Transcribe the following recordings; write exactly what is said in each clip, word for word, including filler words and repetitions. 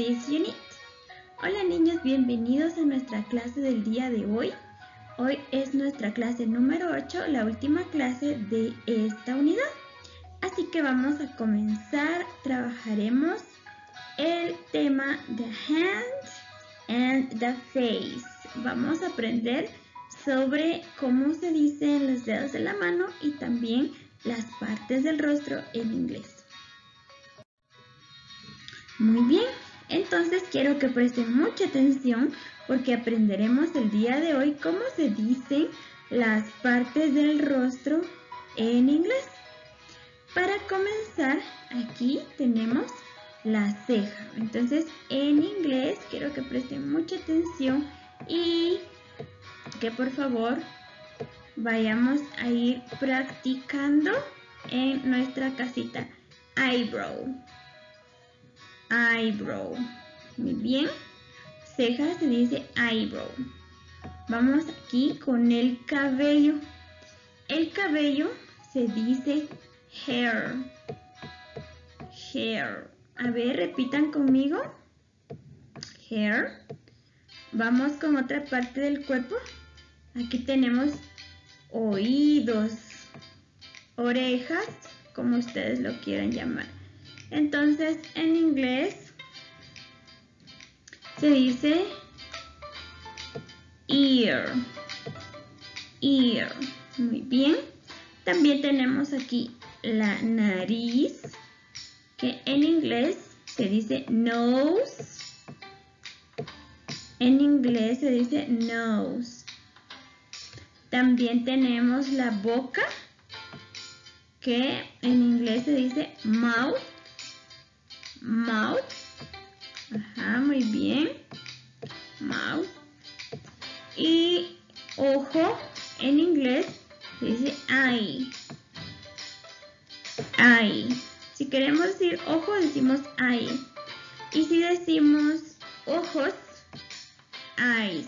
this unit. Hola niños, bienvenidos a nuestra clase del día de hoy. Hoy es nuestra clase número ocho, la última clase de esta unidad. Así que vamos a comenzar, trabajaremos el tema The Hand and the Face. Vamos a aprender sobre cómo se dicen los dedos de la mano y también las partes del rostro en inglés. Muy bien, entonces quiero que presten mucha atención porque aprenderemos el día de hoy cómo se dicen las partes del rostro en inglés. Para comenzar, aquí tenemos la ceja. Entonces, en inglés quiero que presten mucha atención y que por favor vayamos a ir practicando en nuestra casita. Eyebrow. Eyebrow. Muy bien. Ceja se dice eyebrow. Vamos aquí con el cabello. El cabello se dice hair. Hair. A ver, repitan conmigo. Hair. Vamos con otra parte del cuerpo. Aquí tenemos oídos, orejas, como ustedes lo quieran llamar. Entonces, en inglés se dice ear. Ear. Muy bien. También tenemos aquí la nariz, que en inglés se dice nose. En inglés se dice nose. También tenemos la boca, que en inglés se dice mouth. Mouth. Ajá, muy bien. Mouth. Y ojo, en inglés se dice eye. Eye. Si queremos decir ojo, decimos eye. Y si decimos ojos, eyes.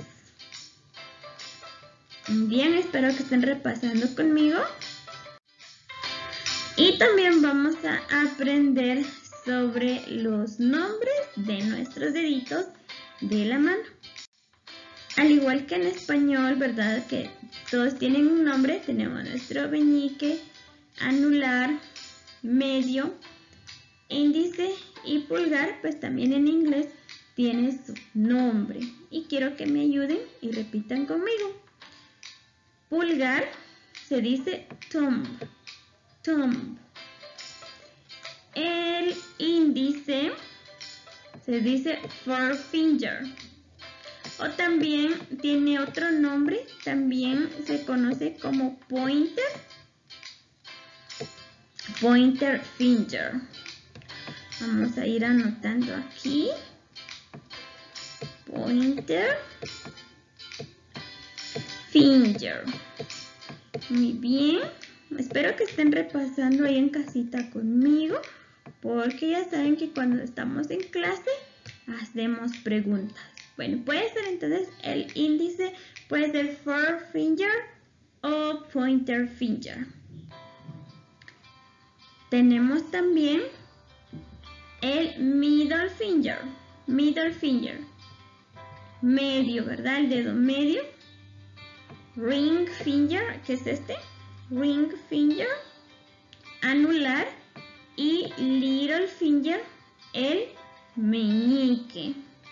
Bien, espero que estén repasando conmigo. Y también vamos a aprender sobre los nombres de nuestros deditos de la mano. Al igual que en español, ¿verdad? Que todos tienen un nombre. Tenemos nuestro meñique, anular, medio, índice y pulgar. Pues también en inglés tiene su nombre. Y quiero que me ayuden y repitan conmigo. Pulgar se dice thumb. Thumb. El índice se dice forefinger. O también tiene otro nombre, también se conoce como pointer. Pointer finger. Vamos a ir anotando aquí. Pointer finger. Muy bien. Espero que estén repasando ahí en casita conmigo, porque ya saben que cuando estamos en clase hacemos preguntas. Bueno, puede ser entonces el índice, puede ser forefinger o pointer finger. Tenemos también el middle finger. Middle finger. Medio, ¿verdad? El dedo medio. Ring finger, que es este. Ring finger. Anular. Y little finger, el meñique.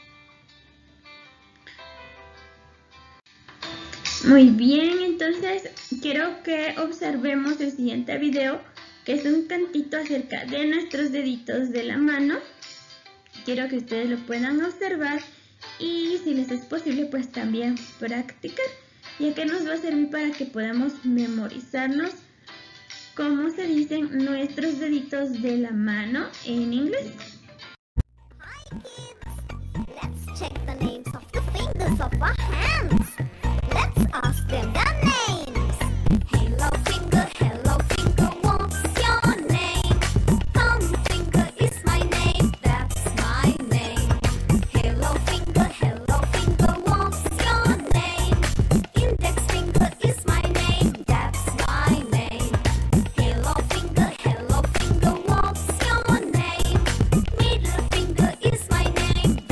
Muy bien, entonces quiero que observemos el siguiente video, que es un cantito acerca de nuestros deditos de la mano. Quiero que ustedes lo puedan observar y si les es posible pues también practicar, ya que nos va a servir para que podamos memorizarnos cómo se dicen nuestros deditos de la mano en inglés. Hi kids! Let's check the names of the fingers of our hands. Let's ask them their names. Hello finger, hello finger, what's your name? Thumb finger is my name, that's my name. Hello finger, hello finger, what's your name? Index finger is my name, that's my name. Hello finger, hello finger, what's your name? Middle finger is my name,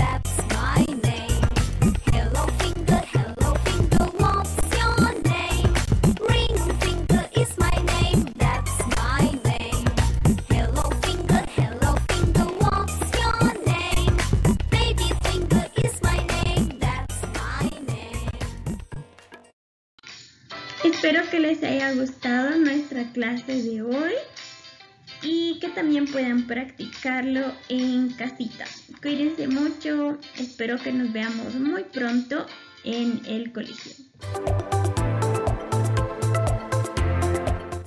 les haya gustado nuestra clase de hoy y que también puedan practicarlo en casita. Cuídense mucho, espero que nos veamos muy pronto en el colegio.